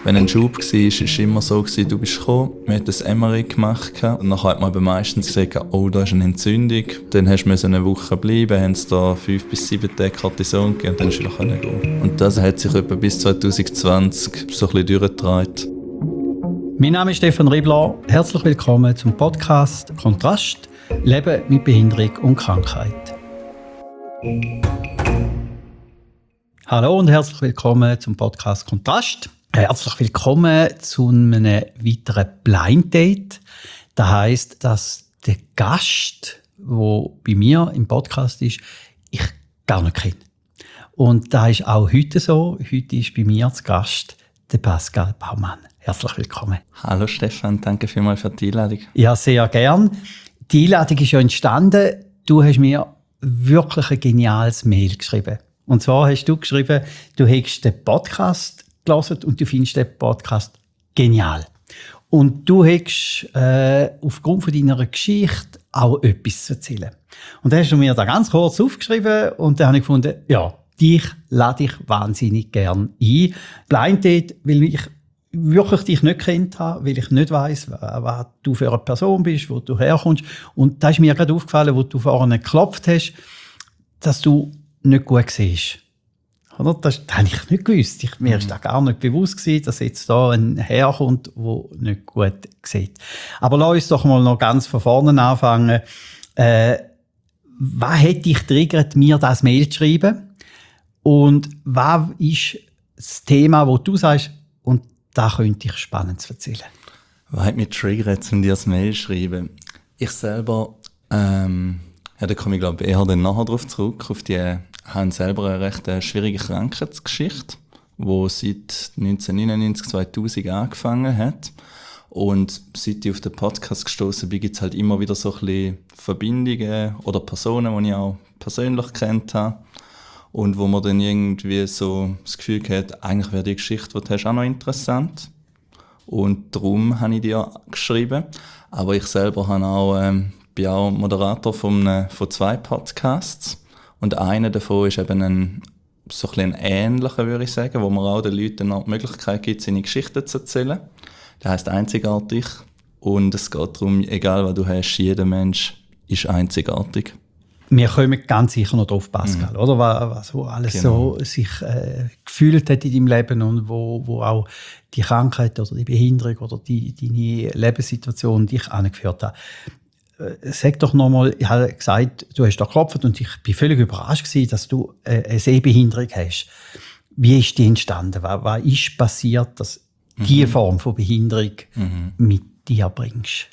Wenn ein Schub war, war es immer so, du bist gekommen, wir haben ein MRI gemacht und dann hat man aber meistens gesagt, oh, da ist eine Entzündung. Dann musst du eine Woche bleiben, haben sie da 5 bis 7 Tage Cortison gegeben und dann konntest du wieder gehen. Und das hat sich etwa bis 2020 so ein bisschen durchgetragen. Mein Name ist Stefan Ribler. Herzlich willkommen zum Podcast «Kontrast – Leben mit Behinderung und Krankheit». Hallo und herzlich willkommen zum Podcast «Kontrast». Herzlich willkommen zu einem weiteren Blind Date. Das heisst, dass der Gast, der bei mir im Podcast ist, ich gar nicht kenne. Und das ist auch heute so. Heute ist bei mir zu Gast der Pascal Baumann. Herzlich willkommen. Hallo Stefan, danke vielmals für die Einladung. Ja, sehr gern. Die Einladung ist ja entstanden. Du hast mir wirklich ein geniales Mail geschrieben. Und zwar hast du geschrieben, du hättest den Podcast gelesen und du findest den Podcast genial. Und du hättest aufgrund von deiner Geschichte auch etwas zu erzählen. Und dann hast du mir da ganz kurz aufgeschrieben und dann habe ich gefunden, ja, dich lade ich wahnsinnig gern ein. Blind Date, weil ich wirklich dich nicht kennt habe, weil ich nicht weiss, was du für eine Person bist, wo du herkommst. Und da ist mir gerade aufgefallen, wo du vorne geklopft hast, dass du nicht gut siehst. Oder? Das habe ich nicht gewusst. Mir war das gar nicht bewusst gewesen, dass jetzt da ein Herr kommt, der nicht gut sieht. Aber lass uns doch mal noch ganz von vorne anfangen. Was hat dich triggert, mir das Mail zu schreiben? Und was ist das Thema, wo du sagst, und da könnte ich Spannendes erzählen? Was hat mich triggert, um dir das Mail zu schreiben? Ich selber, da komme ich glaube eher dann nachher darauf zurück, auf die haben selber eine recht schwierige Krankheitsgeschichte, die seit 1999, 2000 angefangen hat. Und seit ich auf den Podcast gestoßen bin, gibt es halt immer wieder so ein bisschen Verbindungen oder Personen, die ich auch persönlich kennt habe. Und wo man dann irgendwie so das Gefühl hat, eigentlich wäre die Geschichte, die du hast, auch noch interessant. Und darum habe ich dir geschrieben. Aber ich selber habe auch, bin auch Moderator von 2 Podcasts. Und einer davon ist eben so ein ähnlicher, würde ich sagen, wo man auch den Leuten noch die Möglichkeit gibt, seine Geschichten zu erzählen. Der heisst «Einzigartig». Und es geht darum, egal was du hast, jeder Mensch ist einzigartig. Wir kommen ganz sicher noch drauf, Pascal, oder? Was alles genau so sich gefühlt hat in deinem Leben und wo auch die Krankheit oder die Behinderung oder deine Lebenssituation dich angeführt hat. Sag doch nochmal, ich habe gesagt, du hast da geklopft und ich bin völlig überrascht gewesen, dass du eine Sehbehinderung hast. Wie ist die entstanden? Was ist passiert, dass diese Form von Behinderung mit dir bringst?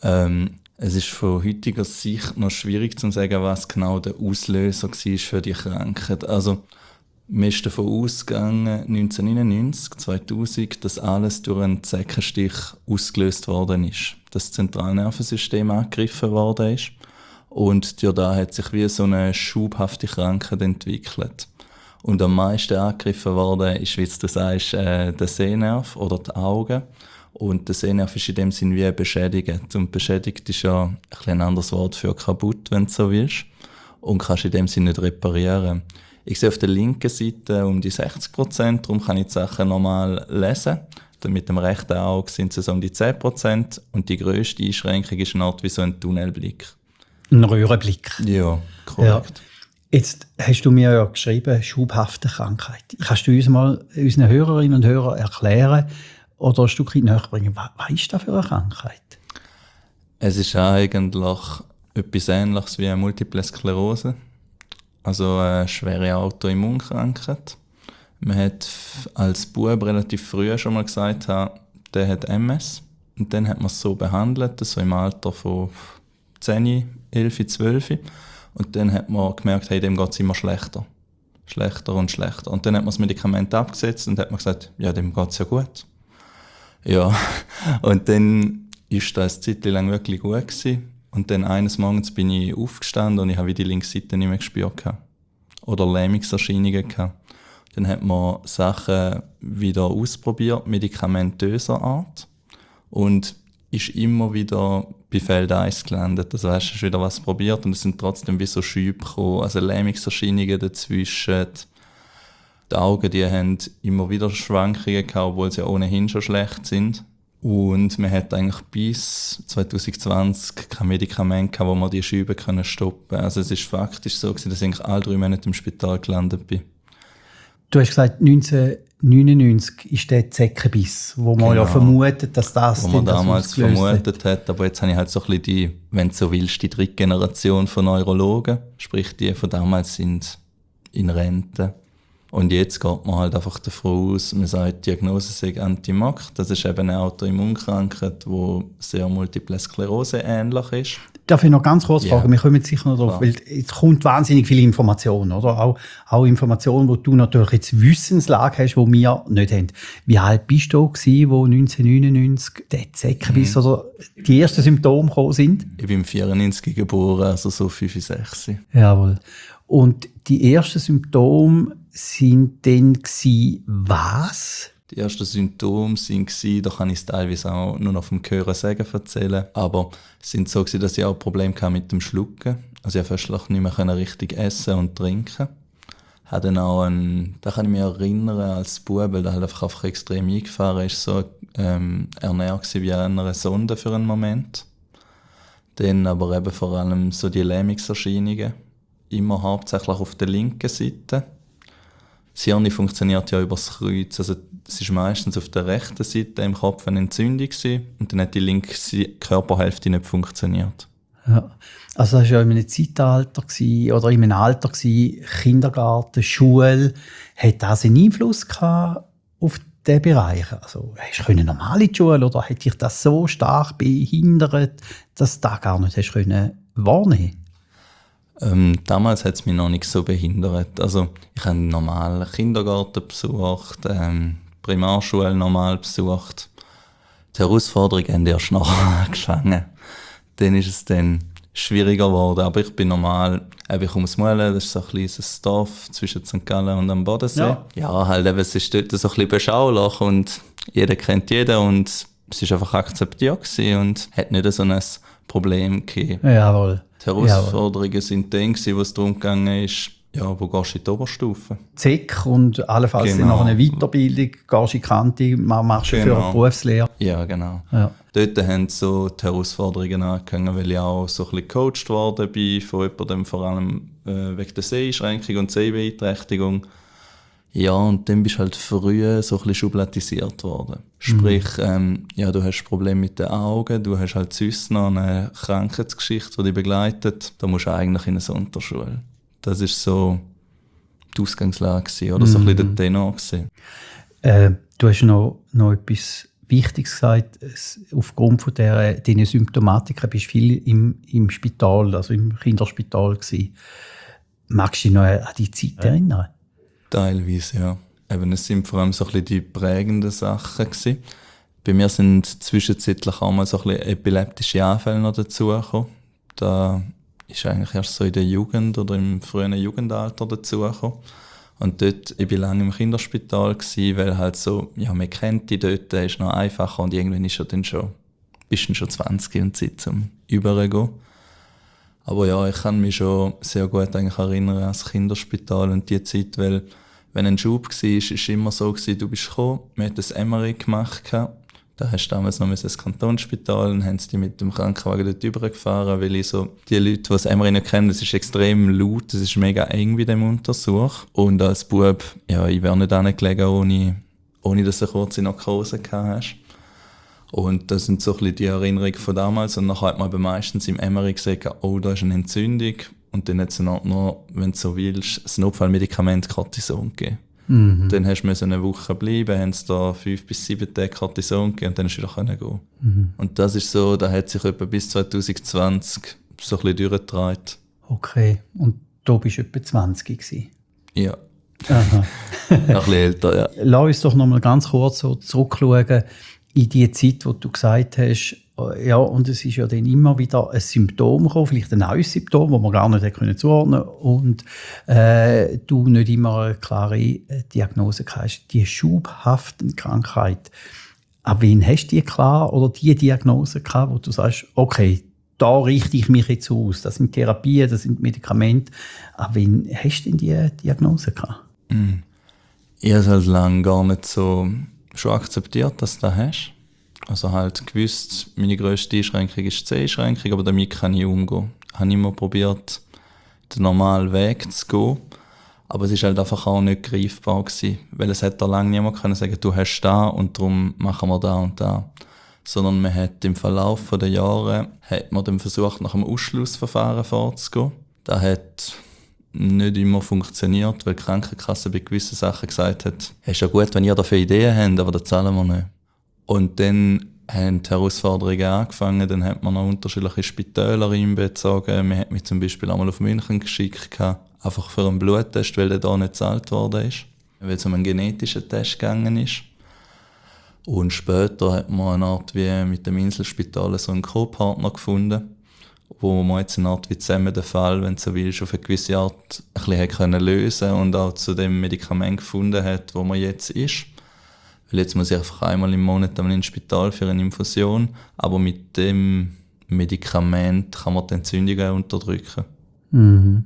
Es ist von heutiger Sicht noch schwierig zu sagen, was genau der Auslöser war für die Krankheit. Also, man ist davon ausgegangen, 1999, 2000, dass alles durch einen Zeckenstich ausgelöst worden ist. Das Zentralnervensystem angegriffen worden ist. Und da hat sich wie so eine schubhafte Krankheit entwickelt. Und am meisten angegriffen worden ist, wie du sagst, der Sehnerv oder die Augen. Und der Sehnerv ist in dem Sinn wie beschädigt. Und beschädigt ist ja ein anderes Wort für kaputt, wenn du so willst. Und kannst in dem Sinn nicht reparieren. Ich sehe auf der linken Seite um die 60%, darum kann ich die Sachen normal lesen. Dann mit dem rechten Auge sind es so um die 10%. Und die grösste Einschränkung ist eine Art wie so ein Tunnelblick. Ein Röhrenblick. Ja, korrekt. Ja. Jetzt hast du mir ja geschrieben, schubhafte Krankheit. Kannst du uns mal unseren Hörerinnen und Hörern erklären oder ein Stückchen näher bringen, was ist das für eine Krankheit? Es ist eigentlich etwas Ähnliches wie eine Multiple Sklerose. Also eine schwere Autoimmunkrankheit. Man hat als Bub relativ früh schon mal gesagt, der hat MS. Und dann hat man es so behandelt, so im Alter von 10, 11, 12. Und dann hat man gemerkt, hey, dem geht es immer schlechter. Schlechter und schlechter. Und dann hat man das Medikament abgesetzt und hat man gesagt, ja, dem geht es ja gut. Ja, und dann ist das eine Zeit lang wirklich gut gewesen. Und dann eines Morgens bin ich aufgestanden und ich habe die linke Seite nicht mehr gespürt. Oder Lähmungserscheinungen gehabt. Dann hat man Sachen wieder ausprobiert, medikamentöser Art. Und ist immer wieder bei Feld 1 gelandet. Also hast du wieder was probiert und es sind trotzdem wie so Schübe gekommen. Also Lähmungserscheinungen dazwischen. Die die Augen, die haben immer wieder Schwankungen gehabt, obwohl sie ohnehin schon schlecht sind. Und man hat eigentlich bis 2020 kein Medikament gehabt, wo man die Schübe stoppen können. Also es ist faktisch so gewesen, dass ich eigentlich alle 3 Monate im Spital gelandet bin. Du hast gesagt, 1999 ist der Zeckenbiss, wo man ja vermutet, dass das wo man damals vermutet hat. Aber jetzt habe ich halt so ein bisschen die, wenn du so willst, die 3. Generation von Neurologen. Sprich, die von damals sind in Rente. Und jetzt geht man halt einfach davon aus, man sagt, die Diagnose sei Anti-MAC. Das ist eben eine Autoimmunkrankheit, die sehr Multiple Sklerose ähnlich ist. Darf ich noch ganz kurz fragen? Wir kommen jetzt sicher noch drauf, weil es kommt wahnsinnig viel Information, oder? Auch Informationen, die du natürlich jetzt Wissenslage hast, die wir nicht haben. Wie alt bist du gewesen, wo 1999 der Zeckenbiss oder die ersten Symptome gekommen sind? Ich bin 1994 geboren, also so 5, 6. Jawohl. Und die ersten Symptome sind dann was? Die ersten Symptome waren, da kann ich es teilweise auch nur noch vom Hören sagen erzählen, aber es sind so gewesen, dass ich auch Probleme hatte mit dem Schlucken. Also ich konnte nicht mehr richtig essen und trinken. Hatte dann auch da kann ich mich erinnern als Bub, weil der halt einfach extrem eingefahren ist, so ernährt wie einer Sonde für einen Moment. Dann aber eben vor allem so die Lähmungserscheinungen, immer hauptsächlich auf der linken Seite. Das Hirn funktioniert ja über das Kreuz, also es ist meistens auf der rechten Seite im Kopf eine Entzündung gewesen, und dann hat die linke Körperhälfte nicht funktioniert. Ja. Also das war ja in einem Zeitalter oder in einem Alter gewesen, Kindergarten, Schule. Hat das einen Einfluss gehabt auf diesen Bereich? Also hast du normal in die Schule oder hat dich das so stark behindert, dass du das gar nicht hast wahrnehmen? Damals hat es mich noch nicht so behindert. Also ich habe einen normalen Kindergarten besucht, Primarschule normal besucht. Die Herausforderungen haben erst nachher angefangen. Dann ist es dann schwieriger geworden. Aber ich bin normal, ich komme aus Muelen, das ist so ein kleines Dorf zwischen St. Gallen und am Bodensee. Ja, halt eben, es ist dort so ein bisschen beschaulich und jeder kennt jeden und es war einfach akzeptiert gewesen und hat nicht so ein Problem gegeben. Jawohl. Die Herausforderungen sind dann, wo es darum ging, wo gehst du in die Oberstufe? ZEC und allenfalls nach einer Weiterbildung, gehst du in die Kante, machst du für eine Berufslehre. Ja, genau. Ja. Dort haben so die Herausforderungen angefangen, weil ich auch so ein bisschen gecoacht worden bin von jemandem, vor allem wegen der Seheinschränkung und Sehbeeinträchtigung. Ja, und dann bist du halt früh so ein bisschen schubladisiert worden. Sprich, du hast Probleme mit den Augen, du hast halt sonst noch eine Krankheitsgeschichte, die dich begleitet. Da musst du eigentlich in eine Sonderschule. Das war so die Ausgangslage, oder so ein bisschen der Tenor. Du hast noch etwas Wichtiges gesagt. Aufgrund von diesen Symptomatiken bist du viel im Spital, also im Kinderspital gewesen. Magst du dich noch an die Zeit erinnern? Teilweise, ja. Eben, es sind vor allem so ein bisschen die prägenden Sachen gewesen. Bei mir sind zwischenzeitlich auch mal so ein bisschen epileptische Anfälle noch dazugekommen. Da ist eigentlich erst so in der Jugend oder im frühen Jugendalter dazugekommen. Und dort, ich war lange im Kinderspital gewesen, weil halt so, man kennt die dort, der ist noch einfacher und irgendwann bist du dann schon 20 und Zeit zum Übergehen. Aber ja, ich kann mich schon sehr gut eigentlich erinnern an das Kinderspital und die Zeit, weil wenn ein Schub war, ist es immer so gewesen, du bist gekommen, wir haben ein MRI gemacht, da hast du damals noch das Kantonsspital und haben die mit dem Krankenwagen dort rübergefahren, weil ich so, die Leute, die das MRI nicht kennen, das ist extrem laut, das ist mega eng bei dem Untersuch. Und als Bub, ich wäre nicht hingelegen, ohne dass du eine kurze Narkose gehabt hast. Und das sind so ein bisschen die Erinnerungen von damals. Und dann hat man aber meistens im MRI gesagt, oh, da ist eine Entzündung. Und dann hat es noch, wenn du so willst, das Notfallmedikament Cortison gegeben. Mhm. Dann hast du eine Woche bleiben, haben sie da 5 bis 7 Tage Cortison gegeben und dann hast du wieder gehen. Mhm. Und das ist so, da hat sich etwa bis 2020 so ein bisschen durchgetragen. Okay, und da bist du etwa 20 gewesen? Ja. Aha. Noch ein bisschen älter, ja. Lass uns doch noch mal ganz kurz so zurückschauen in die Zeit, wo du gesagt hast, und es ist ja dann immer wieder ein Symptom gekommen, vielleicht ein neues Symptom, das man gar nicht zuordnen konnte, und du nicht immer eine klare Diagnose hast. Die schubhafte Krankheit, an wen hast du die klar oder die Diagnose gehabt, wo du sagst, okay, da richte ich mich jetzt aus, das sind Therapien, das sind Medikamente. An wen hast du denn die Diagnose gehabt? Ich habe es halt lange gar nicht so schon akzeptiert, dass du das hast. Also halt gewusst, meine grösste Einschränkung ist die Seheinschränkung, aber damit kann ich umgehen. Ich habe immer probiert, den normalen Weg zu gehen, aber es war halt einfach auch nicht greifbar gewesen, weil es hat da lange niemand können sagen, du hast da und darum machen wir da und da. Sondern man hat im Verlauf der Jahre hat man dann versucht, nach einem Ausschlussverfahren vorzugehen. Das hat nicht immer funktioniert, weil die Krankenkasse bei gewissen Sachen gesagt hat, es ist ja gut, wenn ihr dafür Ideen habt, aber das zahlen wir nicht. Und dann haben die Herausforderungen angefangen, dann hat man noch unterschiedliche Spitäler einbezogen. Man hat mich zum Beispiel einmal auf München geschickt, einfach für einen Bluttest, weil der da nicht gezahlt worden ist, weil es um einen genetischen Test gegangen ist. Und später hat man eine Art wie mit dem Inselspital so einen Co-Partner gefunden, wo man jetzt eine Art wie zusammen den Fall, wenn du so willst, auf eine gewisse Art ein bisschen können lösen und auch zu dem Medikament gefunden hat, wo man jetzt ist. Weil jetzt muss ich einfach einmal im Monat ins Spital für eine Infusion, aber mit dem Medikament kann man die Entzündungen unterdrücken. Mhm.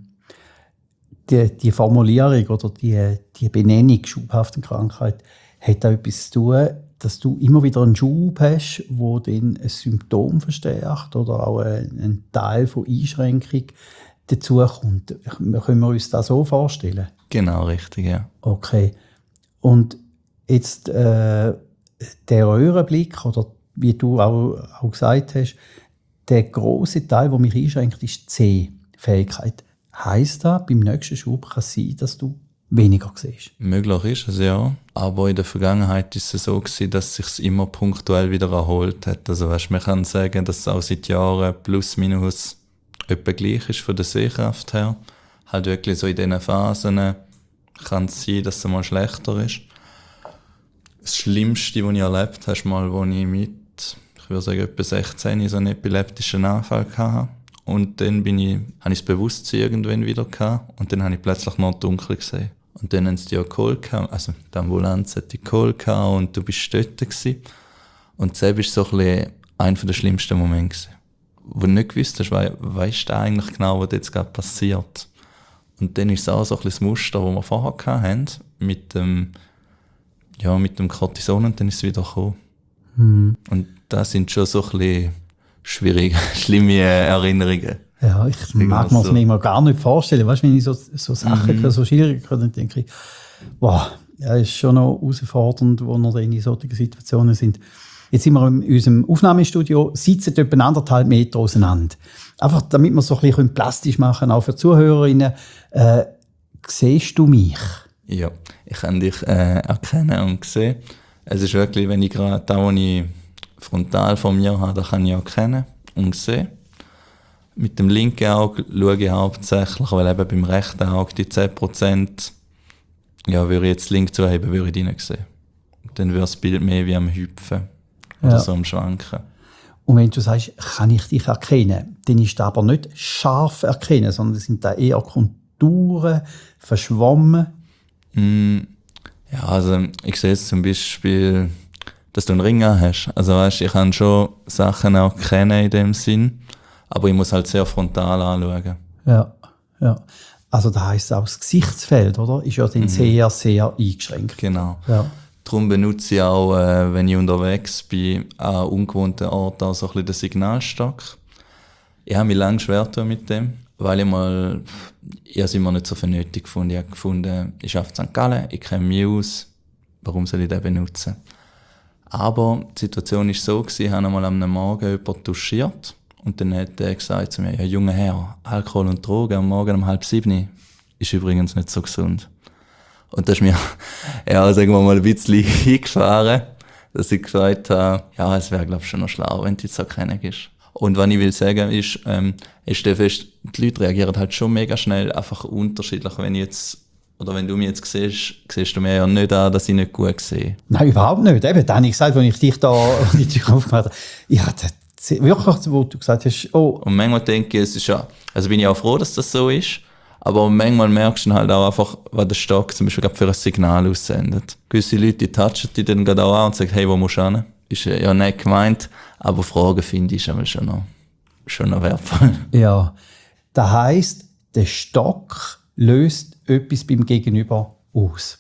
Die Formulierung oder die Benennung schubhafte Krankheit hat auch etwas zu tun, dass du immer wieder einen Schub hast, wo dann ein Symptom verstärkt oder auch ein Teil von Einschränkung dazukommt. Können wir uns das so vorstellen? Genau, richtig, ja. Okay. Und jetzt der Röhrenblick, oder wie du auch gesagt hast, der grosse Teil, der mich einschränkt, ist die Sehfähigkeit. Heisst das, beim nächsten Schub kann es sein, dass du weniger siehst? Möglich ist es, ja. Aber in der Vergangenheit ist es so gewesen, dass es sich immer punktuell wieder erholt hat. Also weißt, man kann sagen, dass es auch seit Jahren plus minus etwa gleich ist von der Sehkraft her. Halt wirklich so in diesen Phasen kann es sein, dass es mal schlechter ist. Das Schlimmste, was ich erlebt habe, ist mal, als ich mit, ich würde sagen, etwa 16 so einen epileptischen Anfall hatte. Und dann habe ich das Bewusstsein irgendwann wieder gehabt. Und dann habe ich plötzlich noch dunkel gesehen. Und dann haben sie dich auch geholt, also die Ambulanz hat dich geholt und du bist dort gewesen. Und das war so ein bisschen einer der schlimmsten Momente gewesen. Wo du nicht gewusst hast, weisst du eigentlich genau, was jetzt gerade passiert. Und dann ist es auch so ein bisschen das Muster, das wir vorher hatten, mit dem Cortison, und dann ist es wieder gekommen. Mhm. Und das sind schon so ein bisschen schwierige, schlimme Erinnerungen. Ja, ich mag mir das manchmal gar nicht vorstellen. Weißt, wenn ich so Sachen, so Schilderungen höre, dann denke ich, wow, ja, ist schon noch herausfordernd, wo wir in solchen Situationen sind. Jetzt sind wir in unserem Aufnahmestudio, sitzen etwa 1,5 Meter auseinander. Einfach, damit wir es so ein bisschen plastisch machen, auch für Zuhörerinnen. Siehst du mich? Ja, ich kann dich erkennen und sehen. Es ist wirklich, wenn ich gerade da, wo ich frontal vor mir habe, da kann ich erkennen und sehen. Mit dem linken Auge schaue ich hauptsächlich, weil eben beim rechten Auge die 10%, ja, würde ich jetzt links zuheben, würde ich die nicht sehen. Dann würde das Bild mehr wie am Hüpfen oder so am Schwanken. Und wenn du sagst, kann ich dich erkennen, dann ist das aber nicht scharf erkennen, sondern es sind da eher Konturen, verschwommen. Ja, also ich sehe jetzt zum Beispiel, dass du einen Ring hast. Also weißt, ich kann schon Sachen erkennen in dem Sinn, aber ich muss halt sehr frontal anschauen. Ja. Also das heisst auch das Gesichtsfeld, oder? Ist ja dann sehr, sehr eingeschränkt. Genau. Ja. Darum benutze ich auch, wenn ich unterwegs bin, an ungewohnten Orten auch so ein bisschen den Signalstock. Ich habe mich lange schwer getan mit dem, weil ich es immer nicht so für nötig gefunden. Ich habe gefunden, ich arbeite in St. Gallen, ich kenne mich aus, warum soll ich den benutzen? Aber die Situation war so, ich habe einmal am Morgen jemanden touchiert und dann hat er gesagt zu mir, ja, junger Herr, Alkohol und Drogen am Morgen um 6:30 ist übrigens nicht so gesund. Und das ist mir, ja, sagen wir mal, ein bisschen hingefahren, dass ich gesagt habe, ja, es wäre, glaube ich, schon noch schlau, wenn du jetzt so erkennen gehst. Und was ich will sagen ist, ich stelle fest, die Leute reagieren halt schon mega schnell, einfach unterschiedlich. Wenn du mich jetzt siehst du mir ja nicht an, dass ich nicht gut sehe. Nein, überhaupt nicht. Eben, dann habe ich gesagt, als ich dich da die Tür aufgemacht habe, ja, wirklich, wo du gesagt hast, oh. Und manchmal denke ich, es ist ja, also bin ich auch froh, dass das so ist, aber manchmal merkst du halt auch einfach, was der Stock zum Beispiel für ein Signal aussendet. Gewisse Leute, die touchen die dann gerade auch an und sagen, hey, wo musst du hin? Ist ja nicht gemeint, aber Fragen finde ich schon noch wertvoll. Ja, das heisst, der Stock löst etwas beim Gegenüber aus.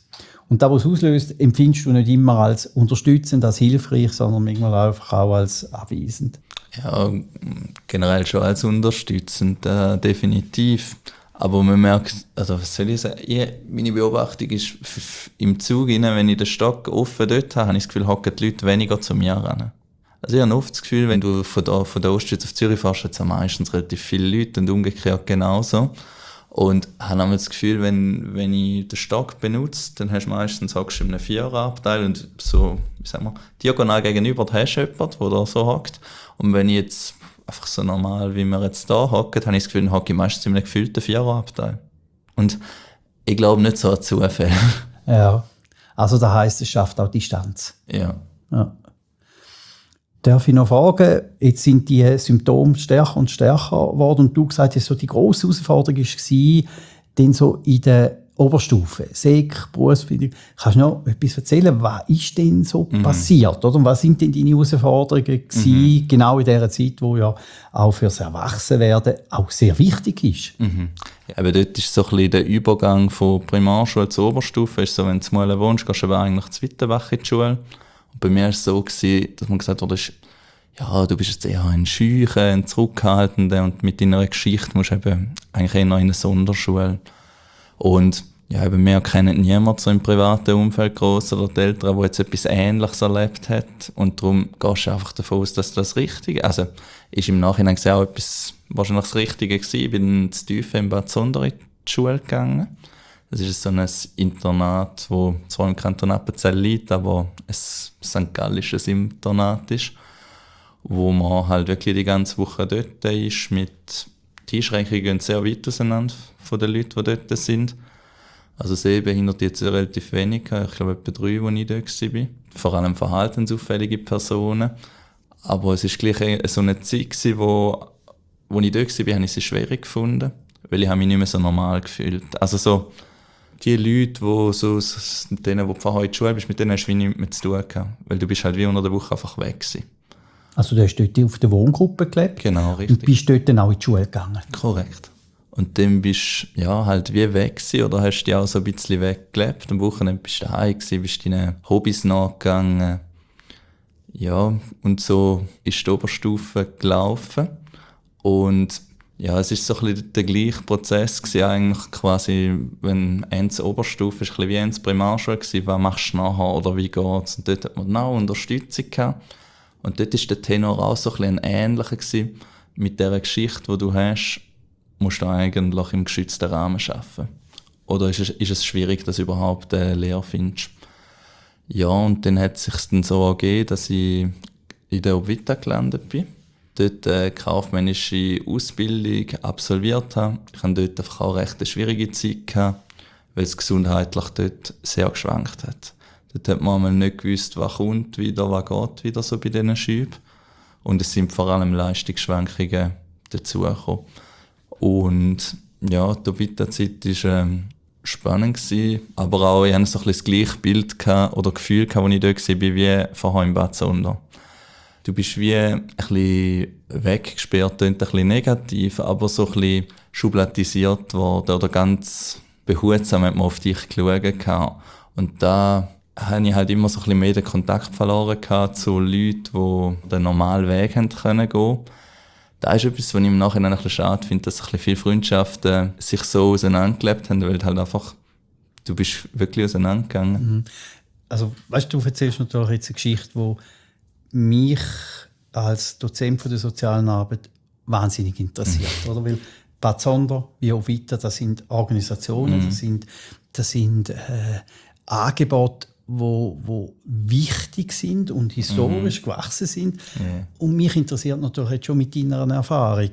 Und das, was es auslöst, empfindest du nicht immer als unterstützend, als hilfreich, sondern manchmal einfach auch als abweisend. Ja, generell schon als unterstützend, definitiv. Aber man merkt, also was soll ich sagen, meine Beobachtung ist im Zug, wenn ich den Stock offen dort habe ich das Gefühl, hocken die Leute weniger zu mir ran. Also ich habe oft das Gefühl, wenn du von der Ostschweiz auf Zürich fährst, hat es meistens relativ viele Leute und umgekehrt genauso. Und habe auch das Gefühl, wenn ich den Stock benutze, dann hast du meistens hockst du in einem Viererabteil und so, wie sagen wir, diagonal gegenüber hast du jemanden, der da so hockt. Und wenn ich jetzt einfach so normal, wie wir jetzt da hocken, habe ich das Gefühl, dann hocke ich meistens in einem gefüllten Viererabteil. Und ich glaube nicht so an Zufälle. Ja, also das heisst, es schafft auch Distanz. Ja. Darf ich noch fragen, jetzt sind die Symptome stärker und stärker geworden und du gesagt hast, so die grosse Herausforderung war, dann so in der Oberstufe, Sek, Berufsbildung. Kannst du noch etwas erzählen, was ist denn so passiert? Oder? Und was sind denn deine Herausforderungen gewesen, genau in dieser Zeit, wo ja auch fürs Erwachsenwerden auch sehr wichtig ist? Ja, aber dort ist so ein bisschen der Übergang von Primarschule zur Oberstufe, ist so, wenn du zu Muelen wohnst, gehst du aber eigentlich zu Wittenbach in die Schule. Und bei mir war es so, dass man gesagt hat, ja, du bist jetzt eher ein Scheuchen, ein Zurückhaltender und mit deiner Geschichte musst du eben eigentlich eher in eine Sonderschule. Und ja, eben wir kennen niemanden so im privaten Umfeld gross oder die Eltern, der jetzt etwas Ähnliches erlebt hat. Und darum gehst du einfach davon aus, dass das Richtige, also ist im Nachhinein auch etwas wahrscheinlich das Richtige gewesen. Ich bin zu tief in Bad Sonder in die Schule gegangen. Das ist so ein Internat, das zwar im Kanton Appenzell liegt, aber ein St. Gallisches Internat ist, wo man halt wirklich die ganze Woche dort ist. Die Einschränkungen gehen sehr weit auseinander von den Leuten, die dort sind. Also Sehbehinderte jetzt relativ wenig, ich glaube etwa 3, wo ich dort war. Vor allem verhaltensauffällige Personen. Aber es war gleich so eine Zeit, wo ich dort war, habe ich es schwierig gefunden, weil ich mich nicht mehr so normal gefühlt. Also so die Leute, mit denen du vorher in der Schule bist, mit denen hast du nichts mehr zu tun gehabt. Weil du bist halt wie unter der Woche einfach weg gewesen. Also du hast dort auf der Wohngruppe gelebt? Genau, richtig. Und bist dort dann auch in die Schule gegangen? Korrekt. Und dann bist du ja, halt wie weg gewesen, oder hast dich auch so ein bisschen weggelebt. Am Wochenende bist du daheim gewesen, bist deinen Hobbys nachgegangen. Ja, und so ist die Oberstufe gelaufen. Und ja, es ist so ein bisschen der gleiche Prozess gewesen, eigentlich quasi, wenn Ende Oberstufe ist, ein bisschen wie Ende Primarschule gewesen, was machst du nachher oder wie geht's? Und dort hat man auch Unterstützung gehabt. Und dort ist der Tenor auch so ein bisschen ähnlicher gewesen. Mit dieser Geschichte, die du hast, musst du eigentlich im geschützten Rahmen arbeiten. Oder ist es schwierig, dass du überhaupt eine Lehre findest? Ja, und dann hat es sich dann so ergeben, dass ich in der Obvita gelandet bin. Dort eine kaufmännische Ausbildung absolviert habe. Ich hatte dort einfach auch recht eine schwierige Zeit gehabt, weil es gesundheitlich dort sehr geschwankt hat. Dort hat man einmal nicht gewusst, was kommt wieder, was geht wieder so bei diesen Schüben. Und es sind vor allem Leistungsschwankungen dazugekommen. Und ja, die Obvita-Zeit war spannend gewesen, aber auch ich hatte so ein bisschen das gleiche Bild oder Gefühl, als ich dort war, wie vorher in Bad Sonder. Du bist wie ein bisschen weggesperrt, klingt ein bisschen negativ, aber so ein bisschen schubladisiert worden oder ganz behutsam hat man auf dich geschaut. Und da habe ich halt immer so ein bisschen mehr den Kontakt verloren zu Leuten, die den normalen Weg haben können gehen. Das ist etwas, was ich im Nachhinein ein bisschen schade finde, dass ein bisschen viele Freundschaften sich so auseinandergelebt haben, weil halt einfach, du bist wirklich auseinandergegangen. Also, weißt du, erzählst natürlich jetzt eine Geschichte, die mich als Dozent für die sozialen Arbeit wahnsinnig interessiert. Oder? Weil Bad Sonder, wie auch weiter, das sind Organisationen, das sind Angebote, wo wichtig sind und historisch gewachsen sind. Yeah. Und mich interessiert natürlich jetzt schon mit deiner Erfahrung.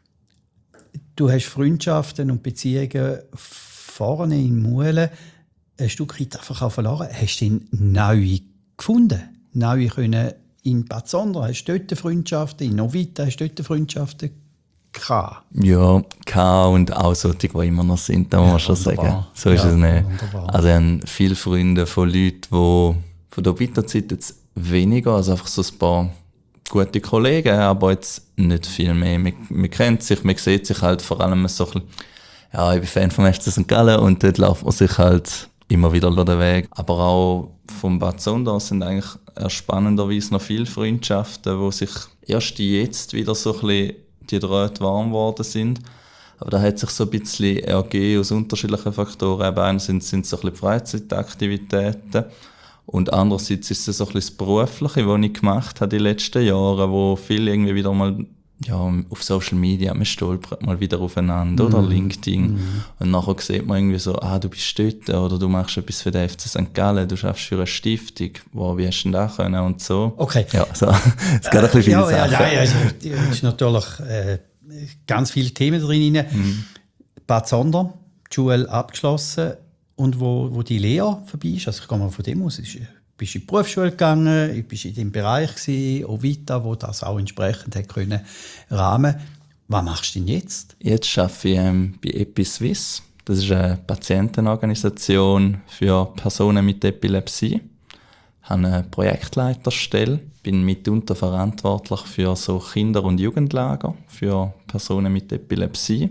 Du hast Freundschaften und Beziehungen vorne in Muelen ein Stück weit einfach auch verloren. Hast du neue gefunden? Neue können in Bad Sonder? Hast du dort Freundschaften? In Novita hast du dort Freundschaften gehabt? Ja, und auch solche, die immer noch sind, da muss man schon sagen. So ist es nicht. Wunderbar. Also ich habe viele Freunde von Leuten, die von der Obvita-Zeit jetzt weniger, also einfach so ein paar gute Kollegen, aber jetzt nicht viel mehr. Man kennt sich, man sieht sich halt vor allem so ein bisschen, ja, ich bin Fan vom FC St. Gallen und dort läuft man sich halt immer wieder den Weg. Aber auch vom Bad Sondern sind eigentlich spannenderweise noch viele Freundschaften, die sich erst jetzt wieder so ein bisschen die Drähte warm geworden sind. Aber da hat sich so ein bisschen ergeben aus unterschiedlichen Faktoren. Eben einerseits sind es so ein bisschen Freizeitaktivitäten und andererseits ist es so ein bisschen das Berufliche, was ich gemacht habe die letzten Jahre, wo viel irgendwie wieder mal auf Social Media, man stolpert mal wieder aufeinander oder LinkedIn und nachher sieht man irgendwie so, du bist dort oder du machst etwas für den FC St. Gallen, du schaffst für eine Stiftung, wie hast du denn das können und so. Okay. Ja, so. Es geht ein bisschen viele Sachen. Ja, ist natürlich ganz viele Themen drin. Bad Sondern, die Schule abgeschlossen und wo die Lehre vorbei ist, also ich gehe mal von dem aus, bist in die Berufsschule gegangen, du bist in dem Bereich gewesen, Ovita, wo das auch entsprechend hat können rahmen. Was machst du denn jetzt? Jetzt arbeite ich bei EpiSwiss. Das ist eine Patientenorganisation für Personen mit Epilepsie. Ich habe eine Projektleiterstelle, bin mitunter verantwortlich für so Kinder- und Jugendlager für Personen mit Epilepsie.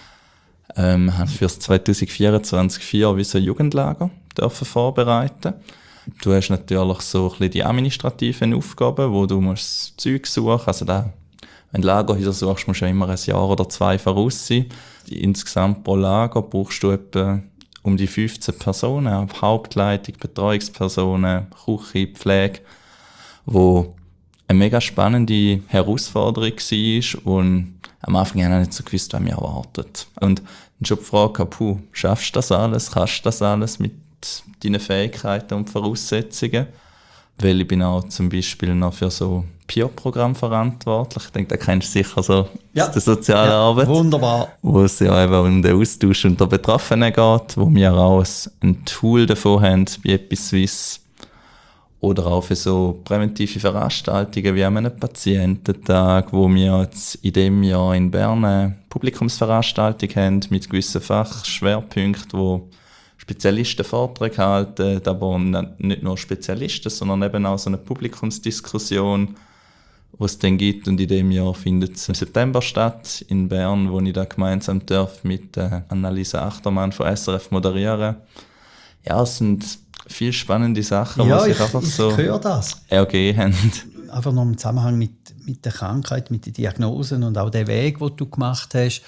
Habe für das 2024 4 wie so Jugendlager dürfen vorbereiten. Du hast natürlich so ein bisschen die administrativen Aufgaben, wo du musst das Zeug suchen. Also wenn du Lagerhäuser suchst, musst du ja immer ein Jahr oder 2 voraus sein. Insgesamt pro Lager brauchst du etwa um die 15 Personen, Hauptleitung, Betreuungspersonen, Küche, Pflege, wo eine mega spannende Herausforderung war und am Anfang habe ich nicht so gewusst, was mich erwartet. Und dann schon die Frage, schaffst du das alles, kannst du das alles mit deinen Fähigkeiten und Voraussetzungen? Weil ich bin auch zum Beispiel noch für so Peer-Programm verantwortlich. Ich denke, da kennst du sicher so aus der sozialen Arbeit. Wunderbar. Wo es ja eben um den Austausch unter Betroffenen geht, wo wir auch ein Tool davon haben bei EpiSwiss. Oder auch für so präventive Veranstaltungen wie an einem Patiententag, wo wir jetzt in diesem Jahr in Bern eine Publikumsveranstaltung haben mit gewissen Fachschwerpunkten, wo Spezialisten Vorträge halten, aber nicht nur Spezialisten, sondern eben auch so eine Publikumsdiskussion, die es dann gibt. Und in diesem Jahr findet es im September statt in Bern, wo ich da gemeinsam mit Annalisa Achtermann von SRF moderieren. Ja, es sind viele spannende Sachen, die sich einfach so ergeben haben. Einfach noch im Zusammenhang mit der Krankheit, mit den Diagnosen und auch der Weg, den du gemacht hast,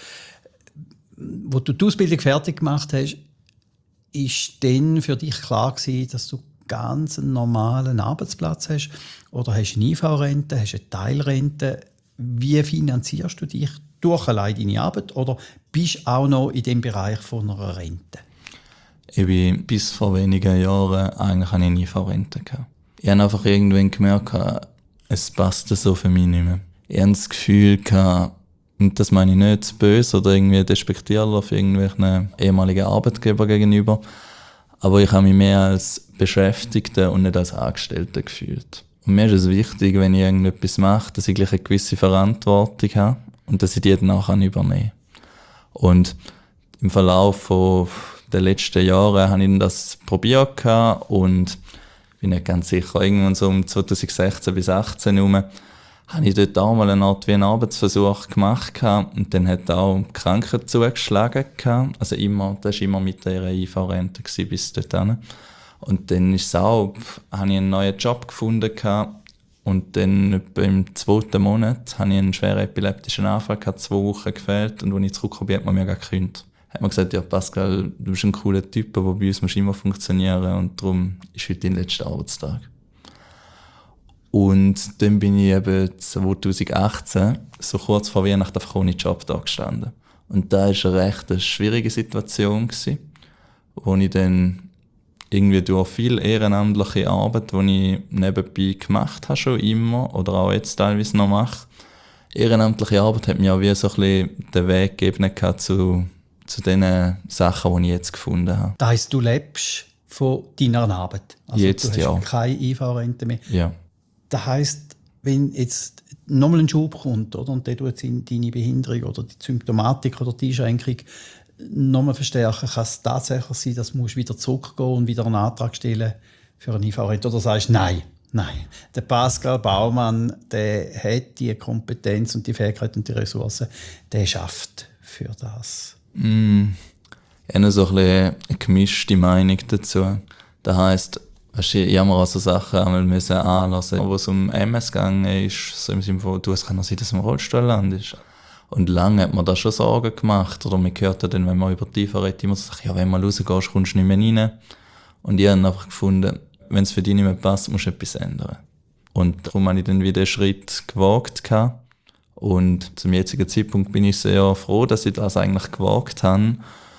wo du die Ausbildung fertig gemacht hast, ist dann für dich klar gewesen, dass du ganz einen normalen Arbeitsplatz hast? Oder hast du eine IV-Rente, hast du eine Teilrente? Wie finanzierst du dich durch allein deine Arbeit? Oder bist du auch noch in dem Bereich von einer Rente? Ich bin bis vor wenigen Jahren eigentlich eine IV-Rente gehabt. Ich habe einfach irgendwann gemerkt, es passt so für mich nicht mehr. Ich habe das Gefühl gehabt, und das meine ich nicht böse oder irgendwie despektierlich irgendwelchen ehemaligen Arbeitgeber gegenüber, aber ich habe mich mehr als Beschäftigter und nicht als Angestellter gefühlt. Und mir ist es wichtig, wenn ich irgendetwas mache, dass ich gleich eine gewisse Verantwortung habe und dass ich die dann auch übernehmen kann. Und im Verlauf der letzten Jahre habe ich das probiert und bin nicht ganz sicher, irgendwann so um 2016 bis 2018 herum, habe ich dort auch mal eine Art wie einen Arbeitsversuch gemacht und dann hat auch die Krankheit zugeschlagen. Also das war immer mit der IV-Rente bis dorthin. Und dann habe ich einen neuen Job gefunden und dann etwa im 2. Monat hatte ich einen schweren epileptischen Anfall, 2 Wochen gefehlt und als ich zurückgekommen bin, hat man mir gekündigt. Hat man gesagt, ja Pascal, du bist ein cooler Typ, aber bei uns musst du immer funktionieren und darum ist heute dein letzter Arbeitstag. Und dann bin ich eben 2018, so kurz vor Weihnachten, einfach ohne Job da gestanden. Und da war eine recht schwierige Situation, wo ich dann irgendwie durch viel ehrenamtliche Arbeit, die ich nebenbei gemacht habe, schon immer, oder auch jetzt teilweise noch mache. Ehrenamtliche Arbeit hat mir auch wie so ein bisschen den Weg gegeben zu den Sachen, die ich jetzt gefunden habe. Das heisst, du lebst von deiner Arbeit? Also jetzt, du hast keine IV-Rente mehr? Ja. Das heisst, wenn jetzt nochmal ein Schub kommt, oder, und der tut deine Behinderung oder die Symptomatik oder die Einschränkung nochmal verstärken, kann es tatsächlich sein, dass du wieder zurückgehen und wieder einen Antrag stellen für eine IV-Rente? Oder sagst du, nein, der Pascal Baumann, der hat die Kompetenz und die Fähigkeit und die Ressourcen, der schafft für das? Ich habe so ein bisschen eine gemischte Meinung dazu. Das heisst, ich habe mir auch so Sachen einmal müssen anlassen, wo es um MS gegangen ist, so im Sinne von, es kann noch sein, dass man im Rollstuhl landet. Und lange hat man da schon Sorgen gemacht, oder man hört ja dann, wenn man über tiefer redet, immer so, ja, wenn man rausgehst, kommst du nicht mehr rein. Und ich habe einfach gefunden, wenn es für dich nicht mehr passt, musst du etwas ändern. Und darum habe ich dann wieder einen Schritt gewagt. Und zum jetzigen Zeitpunkt bin ich sehr froh, dass ich das eigentlich gewagt habe,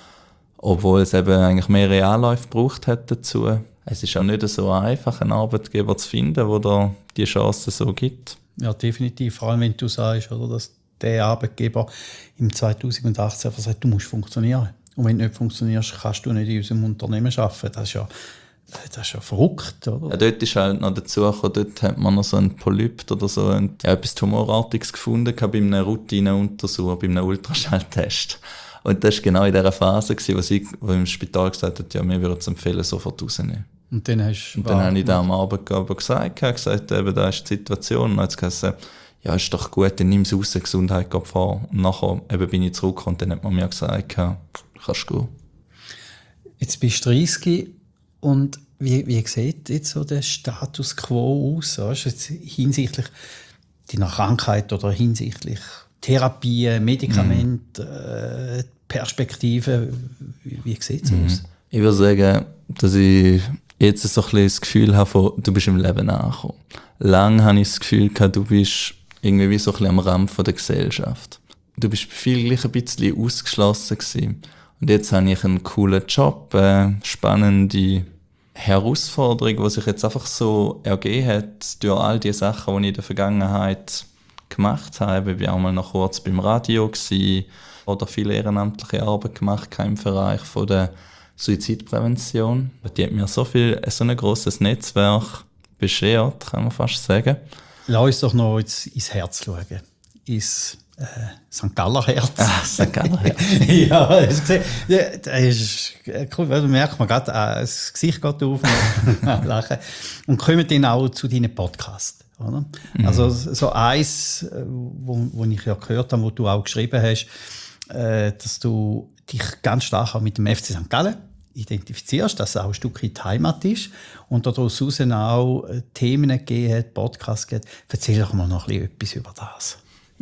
obwohl es eben eigentlich mehr Anläufe gebraucht hat dazu. Es ist auch nicht so einfach, einen Arbeitgeber zu finden, der dir die Chance so gibt. Ja, definitiv. Vor allem, wenn du sagst, oder, dass der Arbeitgeber im 2018 einfach sagt, du musst funktionieren. Und wenn du nicht funktionierst, kannst du nicht in unserem Unternehmen arbeiten. Das ist ja verrückt, oder? Ja, dort ist halt noch dazu gekommen, dort hat man noch so einen Polyp oder so etwas Tumorartiges gefunden bei einem Routineuntersuch, bei einem Ultraschalltest. Und das war genau in dieser Phase, wo im Spital gesagt hat, ja, wir würden es empfehlen, sofort rausnehmen. Und dann habe ich da am Arbeitgeber gesagt, eben, da ist die Situation. Und dann hat es gesagt, ja, ist doch gut, dann nimm es raus, Gesundheit geht vor. Und nachher eben bin ich zurückgekommen und dann hat man mir gesagt, kannst du gehen. Jetzt bist du 30 und wie sieht jetzt so der Status quo aus? Jetzt hinsichtlich deiner Krankheit oder hinsichtlich Therapie, Medikamente, Perspektiven, wie sieht es aus? Ich würde sagen, dass ich jetzt so ein bisschen das Gefühl habe, du bist im Leben angekommen. Lange habe ich das Gefühl gehabt, du bist irgendwie wie so ein bisschen am Rand der Gesellschaft. Du bist viel gleich ein bisschen ausgeschlossen gewesen. Und jetzt habe ich einen coolen Job, spannende Herausforderung, die sich jetzt einfach so ergeben hat durch all die Sachen, die ich in der Vergangenheit gemacht habe. Ich war auch mal noch kurz beim Radio gewesen, oder viel ehrenamtliche Arbeit gemacht im Bereich von der Suizidprävention. Die hat mir so ein grosses Netzwerk beschert, kann man fast sagen. Lass uns doch noch ins Herz schauen. Ins St. Galler Herz. St. Galler Herz. Ja, hast du gesehen? Das ist cool, weil du merkst, man gerade das Gesicht geht auf und lachen. Und kommen dann auch zu deinen Podcasts. Oder? Also so eins, wo ich ja gehört habe, wo du auch geschrieben hast, dass du dich ganz stark auch mit dem FC St. Gallen identifizierst, dass es auch ein Stück in die Heimat ist und daraus auch Themen gegeben hat, Podcasts gegeben. Erzähl doch mal noch etwas über das.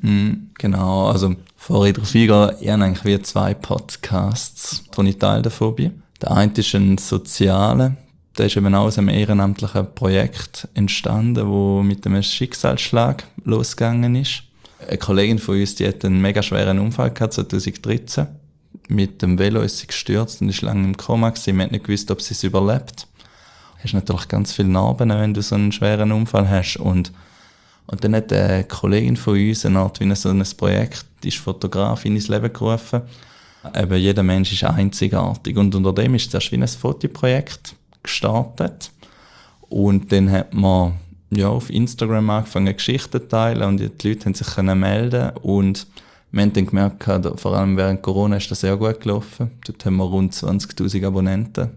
Genau, also vorher darauf eingehen, ich habe eigentlich wie 2 Podcasts, wo ich Teil davon bin. Der eine ist ein sozialer, der ist eben auch aus einem ehrenamtlichen Projekt entstanden, das mit einem Schicksalsschlag losgegangen ist. Eine Kollegin von uns, die hat einen mega schweren Unfall gehabt, 2013. Mit dem Velo ist sie gestürzt und ist lange im Koma gewesen. Man hat nicht gewusst, ob sie es überlebt. Du hast natürlich ganz viele Narben, wenn du so einen schweren Unfall hast. Und dann hat eine Kollegin von uns eine Art wie so ein Projekt, die ist Fotografin ins Leben gerufen. Eben, jeder Mensch ist einzigartig. Und unter dem ist zuerst wie ein Fotoprojekt gestartet. Und dann hat man auf Instagram angefangen, Geschichten zu teilen und die Leute haben sich melden. Und wir haben dann gemerkt, vor allem während Corona ist das sehr gut gelaufen. Dort haben wir rund 20'000 Abonnenten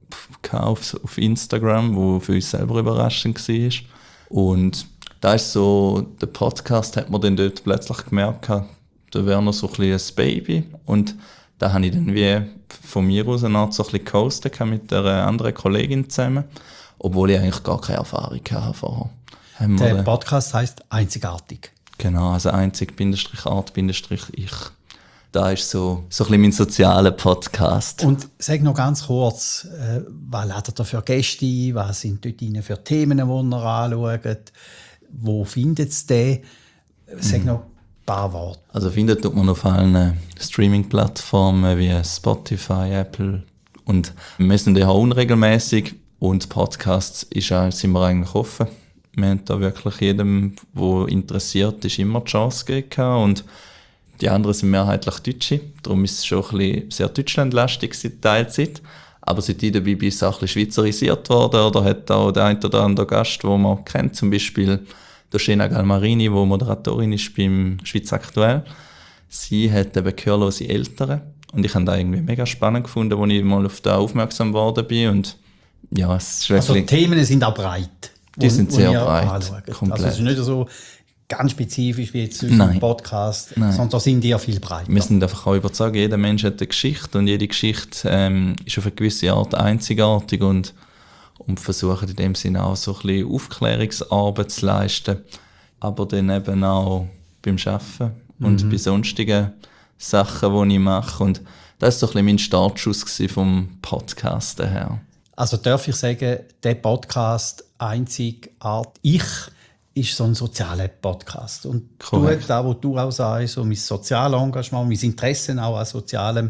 auf Instagram, wo für uns selber überraschend war. Und da ist so, der Podcast hat man dann dort plötzlich gemerkt, da wäre noch so ein bisschen ein Baby. Und da habe ich dann wie von mir aus eine Art so ein bisschen gehostet mit einer anderen Kollegin zusammen, obwohl ich eigentlich gar keine Erfahrung hatte vorher. Der Podcast heisst «Einzigartig». Genau, also einzig-art-ich. Da ist so ein bisschen mein sozialer Podcast. Und sag noch ganz kurz, was ladet ihr für Gäste ein? Was sind dort für Themen, die ihr anschaut? Wo findet es den? Sag noch ein paar Worte. Also findet man auf allen Streaming-Plattformen wie Spotify, Apple. Und wir sind ja auch unregelmäßig. Und Podcasts sind wir eigentlich offen. Wir haben da wirklich jedem, der interessiert ist, immer die Chance gegeben. Und die anderen sind mehrheitlich Deutsche. Darum ist es schon ein bisschen sehr deutschlandlastig seit Teilzeit. Aber seit ich dabei bin, ist es auch ein bisschen schweizerisiert worden. Oder hat auch der ein oder andere Gast, den man kennt, zum Beispiel Doshena Galmarini, die Moderatorin ist beim Schweiz Aktuell. Sie hat eben gehörlose Eltern. Und ich habe das irgendwie mega spannend gefunden, als ich mal auf das aufmerksam geworden bin. Und ja, es ist also die Themen sind auch breit. Die sind sehr breit, komplett. Also es ist nicht so ganz spezifisch wie jetzt unser Podcast, sondern da sind die ja viel breiter. Wir sind einfach auch überzeugt, jeder Mensch hat eine Geschichte und jede Geschichte ist auf eine gewisse Art einzigartig und versuchen in dem Sinne auch so ein bisschen Aufklärungsarbeit zu leisten, aber dann eben auch beim Arbeiten und bei sonstigen Sachen, die ich mache. Und das war so ein bisschen mein Startschuss vom Podcast her. Also darf ich sagen, der Podcast einzigartig ist so ein sozialer Podcast. Und Korrekt. Da, wo du auch sagst, so mein soziales Engagement, mein Interesse auch an Sozialem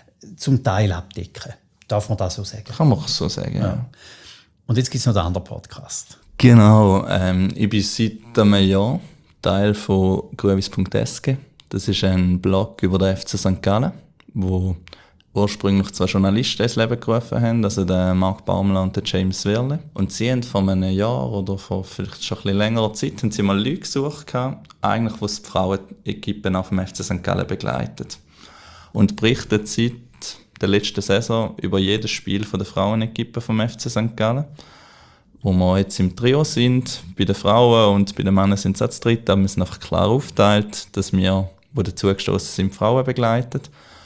zum Teil abdecken. Darf man das so sagen? Kann man so sagen, ja. Und jetzt gibt es noch den anderen Podcast. Genau, ich bin seit einem Jahr Teil von gruevis.sg. Das ist ein Blog über den FC St. Gallen, wo ursprünglich zwei Journalisten ins Leben gerufen haben, also der Marc Baumler und der James Werle. Und sie haben vor einem Jahr oder vor vielleicht schon ein bisschen längerer Zeit haben sie mal Leute gesucht, eigentlich, die die Frauen-Equipen auf dem FC St. Gallen begleitet. Und berichtet seit der letzten Saison über jedes Spiel von der Frauen-Equipe vom FC St. Gallen. Wo wir jetzt im Trio sind, bei den Frauen und bei den Männern sind es auch zu dritt, aber wir sind einfach klar aufgeteilt, dass wir, die dazugestoßen sind, Frauen begleitet.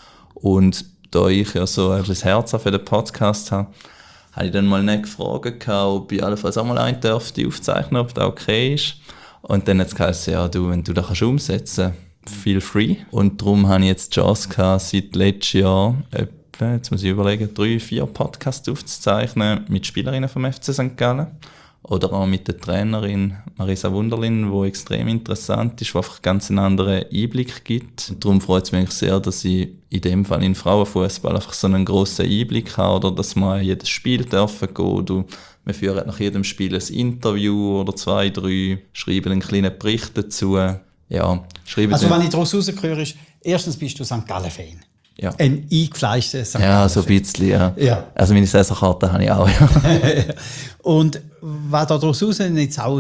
Und da ich ja so ein bisschen das Herz für den Podcast habe ich dann mal nicht gefragt, ob ich allenfalls auch mal einen dürfte aufzeichnen, ob das okay ist. Und dann hat es geheißen, ja, du, wenn du das kannst umsetzen kannst, feel free. Und darum habe ich jetzt die Chance gehabt, seit letztem Jahr, jetzt muss ich überlegen, 3-4 Podcasts aufzuzeichnen mit Spielerinnen vom FC St. Gallen. Oder auch mit der Trainerin Marisa Wunderlin, die extrem interessant ist, die einfach ganz einen anderen Einblick gibt. Und darum freut es mich sehr, dass ich in dem Fall in Frauenfußball einfach so einen grossen Einblick habe, oder dass wir jedes Spiel dürfen gehen. Wir führen nach jedem Spiel ein Interview oder 2, 3, schreiben einen kleinen Bericht dazu. Ja, also wenn ich daraus rausgehöre, ist, erstens bist du St. Gallen-Fan. Ja. Ein eingefleischter St. Gallen-Fan. Ja, so ein bisschen, ja. Also meine Saisonkarte habe ich auch, ja. Und was daraus jetzt auch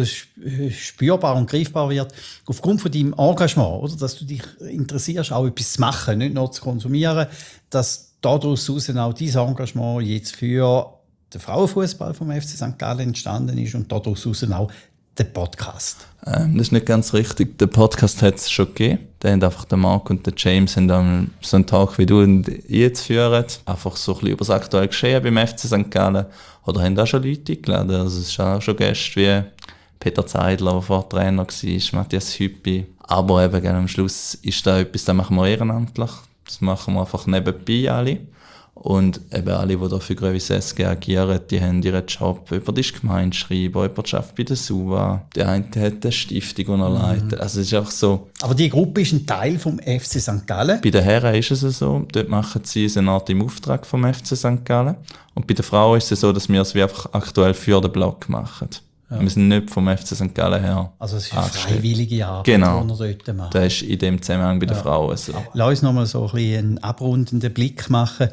spürbar und greifbar wird, aufgrund von deinem Engagement, oder, dass du dich interessierst, auch etwas zu machen, nicht nur zu konsumieren, dass daraus auch dein Engagement jetzt für den Frauenfußball vom FC St. Gallen entstanden ist und daraus auch der Podcast. Das ist nicht ganz richtig. Den Podcast hat es schon gegeben. Da haben einfach der Marc und der James haben dann so einen Tag wie du und ich jetzt führen. Einfach so ein bisschen über das aktuelle Geschehen beim FC St. Gallen. Oder haben auch schon Leute eingeladen. Also es ist auch schon Gäste wie Peter Zeidler, der vorher Trainer war, Matthias Hüppi. Aber eben am Schluss ist da etwas, das machen wir ehrenamtlich. Das machen wir einfach nebenbei alle. Und eben alle, die da für Gruevis SG agieren, die haben ihren Job über die Gemeinde schreiben, jemand arbeitet bei der SUVA. Der eine hat eine Stiftung, die er leitet. Also es ist einfach so. Aber die Gruppe ist ein Teil vom FC St. Gallen? Bei den Herren ist es so. Dort machen sie eine Art im Auftrag vom FC St. Gallen. Und bei den Frauen ist es so, dass wir es wie einfach aktuell für den Blog machen. Ja. Wir sind nicht vom FC St. Gallen her. Also es ist eine freiwillige Arbeit, genau. Die wir dort machen. Das ist in dem Zusammenhang bei den Frauen so. Lass uns noch mal so ein bisschen einen abrundenden Blick machen.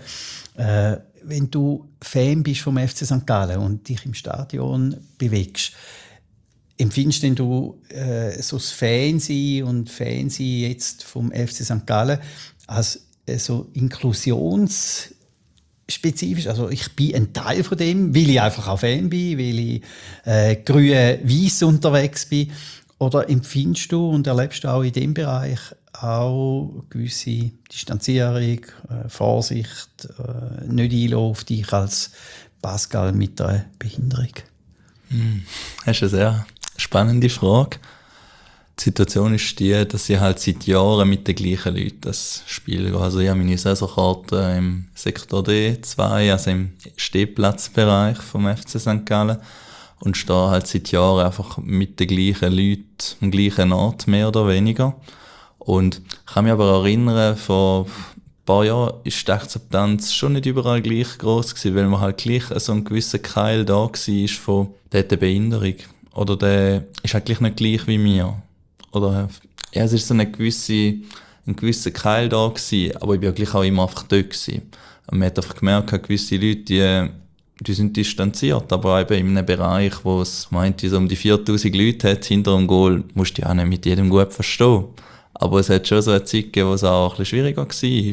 Wenn du Fan bist vom FC St. Gallen und dich im Stadion bewegst, empfindest denn du so das Fansein und Fansein jetzt vom FC St. Gallen als so inklusionsspezifisch? Also ich bin ein Teil von dem, weil ich einfach auch Fan bin, weil ich grün-weiss unterwegs bin. Oder empfindest du und erlebst du auch in diesem Bereich auch gewisse Distanzierung, Vorsicht, nicht einlassen auf dich als Pascal mit einer Behinderung? Das ist eine sehr spannende Frage. Die Situation ist die, dass ich halt seit Jahren mit den gleichen Leuten das Spiel gehe. Also ich habe meine Saisonkarte im Sektor D2, also im Stehplatzbereich vom FC St. Gallen. Und stehe halt seit Jahren einfach mit den gleichen Leuten am gleichen Ort, mehr oder weniger. Und ich kann mich aber erinnern, vor ein paar Jahren ist die Akzeptanz schon nicht überall gleich gross gewesen, weil man halt gleich so ein gewisser Keil da war von, der hat eine Behinderung. Oder der ist halt gleich nicht gleich wie mir. Oder, ja, es ist so ein gewisser Keil da gewesen, aber ich bin ja gleich auch immer einfach dort gewesen. Und man hat einfach gemerkt, gewisse Leute, die sind distanziert, aber eben in einem Bereich, wo es meint, so um die 4000 Leute hat, hinter dem Goal, musst du ja auch nicht mit jedem gut verstehen. Aber es hat schon so eine Zeit gegeben, wo es auch ein bisschen schwieriger war.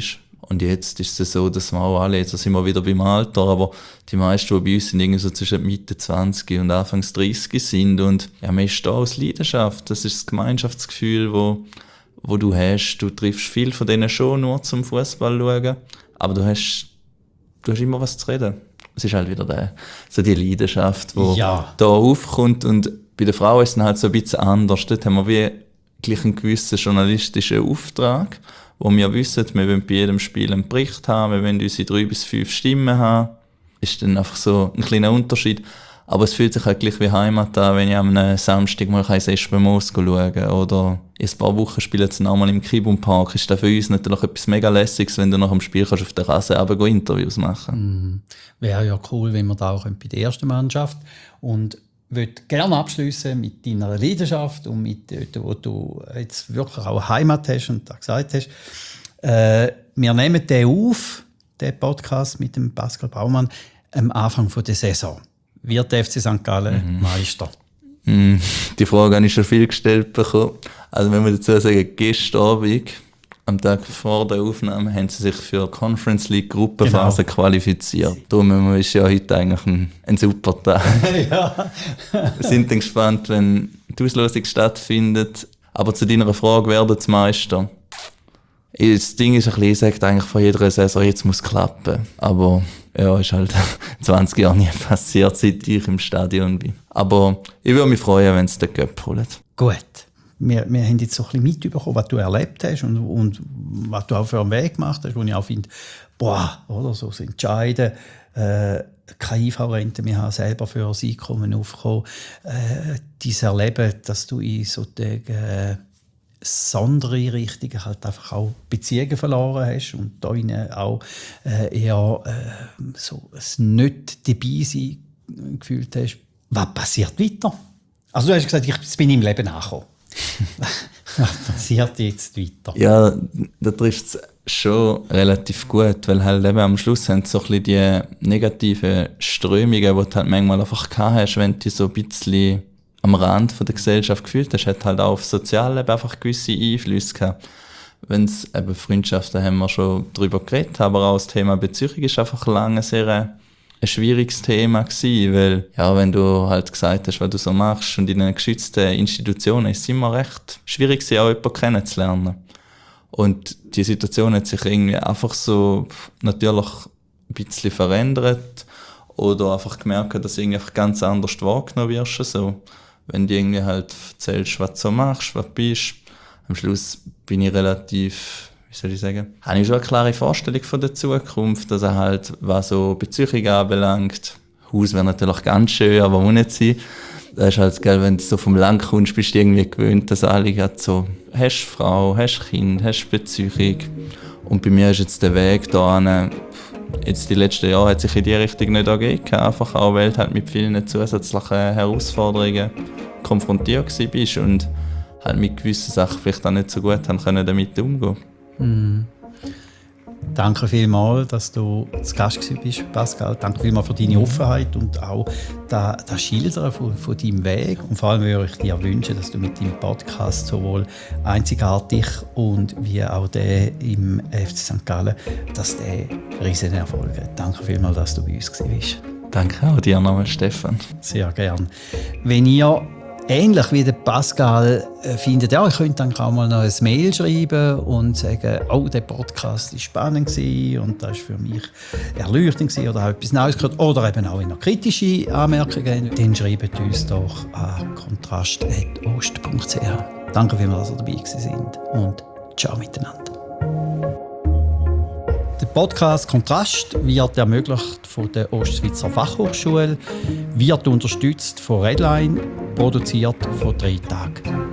Und jetzt ist es so, dass wir auch alle, jetzt sind wir wieder beim Alter, aber die meisten, die bei uns sind, irgendwie so zwischen Mitte 20 und Anfangs 30 sind. Und ja, man ist da aus Leidenschaft. Das ist das Gemeinschaftsgefühl, wo du hast. Du triffst viel von denen schon nur zum Fußball schauen, aber du hast immer was zu reden. Es ist halt wieder so die Leidenschaft, die da aufkommt. Und bei der Frau ist es halt so ein bisschen anders. Dort haben wir wie gleich einen gewissen journalistischen Auftrag, wo wir wissen, wir wollen bei jedem Spiel einen Bericht haben, wir wollen unsere 3 bis 5 Stimmen haben. Ist dann einfach so ein kleiner Unterschied. Aber es fühlt sich halt gleich wie Heimat an, wenn ich am Samstag mal ein Espen-Moos schauen oder in ein paar Wochen spielen sie nochmal im Kibum-Park. Ist das für uns natürlich etwas mega Lässiges, wenn du nach dem Spiel kannst auf der Rasen aber Interviews machen. Wäre ja cool, wenn wir da auch bei der ersten Mannschaft und würde gerne abschließen mit deiner Leidenschaft und mit dort, wo du jetzt wirklich auch Heimat hast und da gesagt hast. Wir nehmen den auf, den Podcast mit dem Pascal Baumann, am Anfang der Saison. Wird der FC St. Gallen Meister? Die Frage habe ich schon viel gestellt bekommen. Also wenn wir dazu sagen, gestern Abend, am Tag vor der Aufnahme, haben sie sich für die Conference League Gruppenphase qualifiziert. Darum ist ja heute eigentlich ein super Tag. Ja. Wir sind dann gespannt, wenn die Auslosung stattfindet. Aber zu deiner Frage, wer wird Meister? Das Ding ist ein bisschen, ich sage eigentlich von jeder Saison, jetzt muss es klappen. Aber ja, ist halt 20 Jahre nie passiert, seit ich im Stadion bin. Aber ich würde mich freuen, wenn es den Cup holen. Gut. Wir haben jetzt so ein bisschen mitbekommen, was du erlebt hast und was du auch für einen Weg gemacht hast, wo ich auch finde, oder so das Entscheiden, keine IV-Rente, wir haben selber für das Einkommen aufgekommen, dieses Erleben, dass du in so Sondereinrichtungen halt einfach auch Beziehungen verloren hast und da auch eher so ein nicht dabei sein gefühlt hast. Was passiert weiter? Also du hast gesagt, ich bin im Leben angekommen. Was passiert jetzt weiter? Ja, da trifft es schon relativ gut, weil halt eben am Schluss haben so ein bisschen die negativen Strömungen, die du halt manchmal einfach gehabt hast, wenn du so ein bisschen am Rand von der Gesellschaft gefühlt hast, hat halt auch auf Sozialleben einfach gewisse Einflüsse gehabt. Wenn es eben Freundschaften haben wir schon darüber geredet, aber auch das Thema Beziehung ist einfach lange sehr ein schwieriges Thema gewesen, weil, ja, wenn du halt gesagt hast, was du so machst und in einer geschützten Institution ist es immer recht schwierig gewesen, auch jemanden kennenzulernen. Und die Situation hat sich irgendwie einfach so natürlich ein bisschen verändert oder einfach gemerkt, dass du irgendwie einfach ganz anders wahrgenommen wirst, so. Wenn du irgendwie halt erzählst, was du so machst, was du bist. Am Schluss bin ich relativ, wie soll ich sagen, habe ich schon eine klare Vorstellung von der Zukunft, dass er halt, was so Beziehung anbelangt, Haus wäre natürlich ganz schön, aber muss nicht sein. Das ist halt geil, wenn du so vom Land kommst, bist du irgendwie gewöhnt, dass alle gerade so, hast Frau, hast Kind, hast Beziehung. Und bei mir ist jetzt der Weg da jetzt die letzten Jahre hat sich in die Richtung nicht ergeben, einfach auch, weil du halt mit vielen zusätzlichen Herausforderungen konfrontiert bist und halt mit gewissen Sachen vielleicht auch nicht so gut haben können damit umgehen. Danke vielmals, dass du zu Gast bist, Pascal. Danke vielmals für deine Offenheit und auch das Schildern von deinem Weg. Und vor allem würde ich dir wünschen, dass du mit deinem Podcast sowohl einzigartig und wie auch der im FC St. Gallen, dass der riesen Erfolg hat. Danke vielmals, dass du bei uns warst. Danke auch dir nochmal, Stefan. Sehr gern. Wenn ihr ähnlich wie der Pascal findet, ja, ich könnte dann auch mal noch ein Mail schreiben und sagen, oh, der Podcast war spannend und das war für mich erleuchtend oder habe etwas Neues gehört oder eben auch noch kritische Anmerkungen, dann schreibt uns doch an kontrast@ost.ch. Danke vielmals, dass ihr dabei sind und ciao miteinander. Der Podcast Kontrast wird ermöglicht von der Ostschweizer Fachhochschule, wird unterstützt von Redline, produziert von 3 Tagen.